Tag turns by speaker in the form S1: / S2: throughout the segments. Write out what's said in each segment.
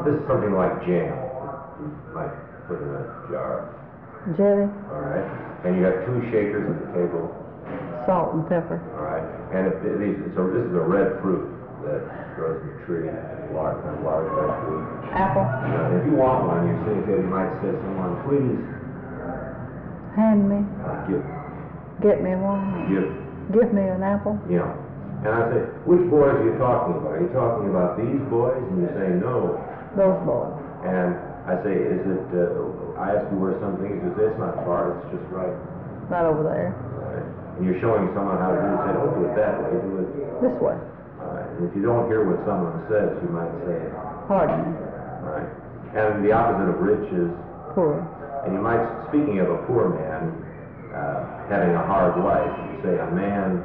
S1: this is something like jam. Like put in a jar.
S2: Jelly,
S1: All right. And you got 2 shakers at the table.
S2: salt and pepper.
S1: All right. And so this is a red fruit that grows in the tree. Large red fruit.
S2: Apple,
S1: If you want one, you might say to someone, please
S2: hand me,
S1: give
S2: get me one.
S1: give.
S2: Give me an apple.
S1: You know. And I say, which boys are you talking about? Are you talking about these boys? And you say, no.
S2: Those boys.
S1: And I say, is it, I ask you where something is. You say, it's not far, it's just right.
S2: Right over there.
S1: Right. And you're showing someone how to do it. You say, don't do it that way, do it
S2: This way.
S1: all right. And if you don't hear what someone says, you might say,
S2: Pardon me.
S1: all right. And the opposite of rich is,
S2: Poor.
S1: and you might, speaking of a poor man having a hard life, you say, a man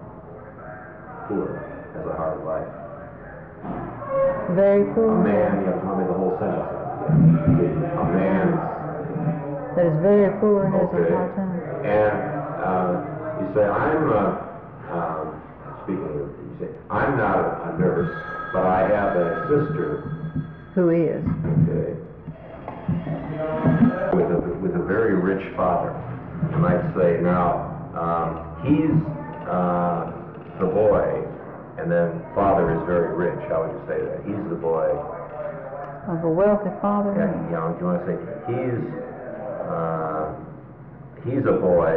S1: poor has a hard life.
S2: Very poor.
S1: A man, you have to make the whole sentence. A man.
S2: That is very poor has
S1: Okay.
S2: a hard time.
S1: And you say, speaking of, you say, I'm not a nurse, but I have a sister.
S2: Who is?
S1: Okay. With a very rich father. You might say, now, he's the boy, and then father is very rich. How would you say that? He's the boy.
S2: Of a wealthy father.
S1: Yeah, you know, you want to say, he's a boy,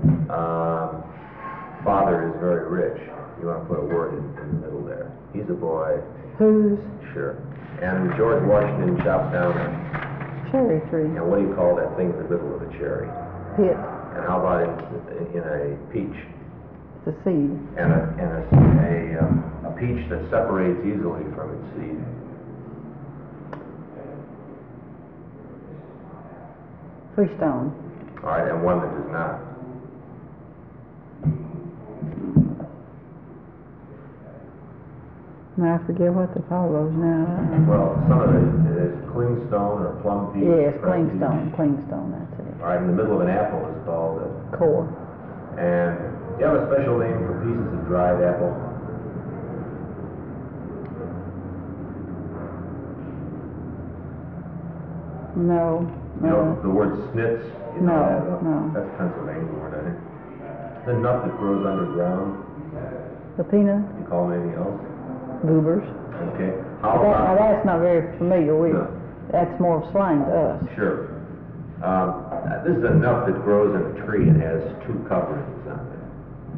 S1: father is very rich. You want to put a word in the middle there. He's a boy.
S2: Whose?
S1: Sure. And George Washington chopped down a,
S2: Cherry tree.
S1: and what do you call that thing in the middle of a cherry?
S2: Pit.
S1: And how about in a peach?
S2: It's a seed.
S1: And a peach that separates easily from its seed.
S2: Freestone.
S1: All right, and one that does not.
S2: Now I forget what they call those now.
S1: Well, some of it is clingstone or plum peach.
S2: Yes,
S1: crab peach.
S2: clingstone, that's it.
S1: All right, in the middle of an apple is called a,
S2: Core.
S1: and do you have a special name for pieces of dried apple?
S2: No.
S1: You know, the word snitz? You know
S2: No,
S1: that,
S2: no.
S1: That's a Pennsylvania word, I think. The nut that grows underground,
S2: The peanut,
S1: you call it anything else?
S2: goobers.
S1: Okay. How
S2: Now
S1: about,
S2: that's not very familiar with.
S1: No.
S2: That's more of slang to us.
S1: sure. This is a nut that grows in a tree and has 2 coverings on it.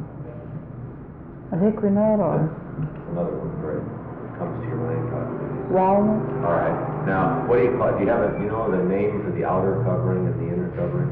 S2: A hickory nut or
S1: Another one, great. Comes to your mind, probably.
S2: walnut.
S1: All right. Now, what do you call it? Do you have do you know the name for the outer covering and the inner covering?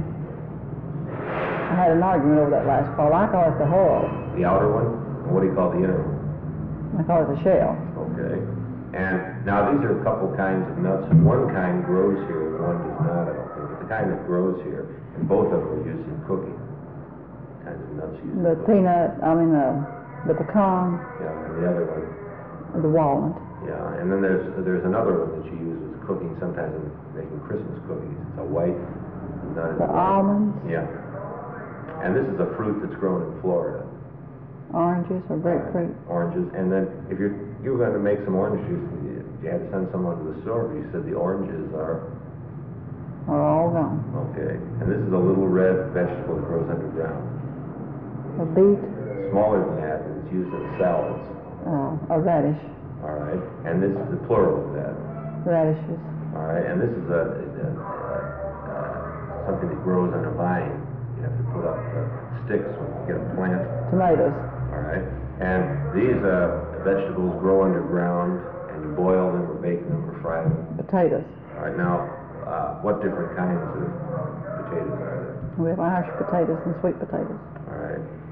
S2: I had an argument over that last fall. I call it the hull.
S1: The outer one? And what do you call the inner one?
S2: I call it the shell.
S1: Okay. And now these are a couple kinds of nuts. One kind grows here, and one does not, I don't think. But the kind that grows here, and both of them are used in cooking. Kinds of nuts used in
S2: The
S1: cooking.
S2: peanut, the pecan,
S1: Yeah, and the other one.
S2: the walnut.
S1: Yeah, and then there's another one that you use as cooking, sometimes in making Christmas cookies. It's a white nut.
S2: The almonds,
S1: Yeah. And this is a fruit that's grown in Florida.
S2: oranges, or grapefruit.
S1: Oranges. And then if you were going to make some orange juice, you had to send someone to the store, but you said the oranges are
S2: Are all gone.
S1: okay. And this is a little red vegetable that grows underground.
S2: A beet,
S1: Smaller than that, and it's used in salads.
S2: a radish,
S1: All right. And this is the plural of that.
S2: radishes,
S1: All right. And this is something that grows on a vine. You have to put up sticks when you get a plant.
S2: tomatoes,
S1: All right. And these vegetables grow underground, and you boil them or bake them or fry them.
S2: potatoes.
S1: All right. Now, what different kinds of potatoes are there?
S2: We have Irish potatoes and sweet potatoes.
S1: All right.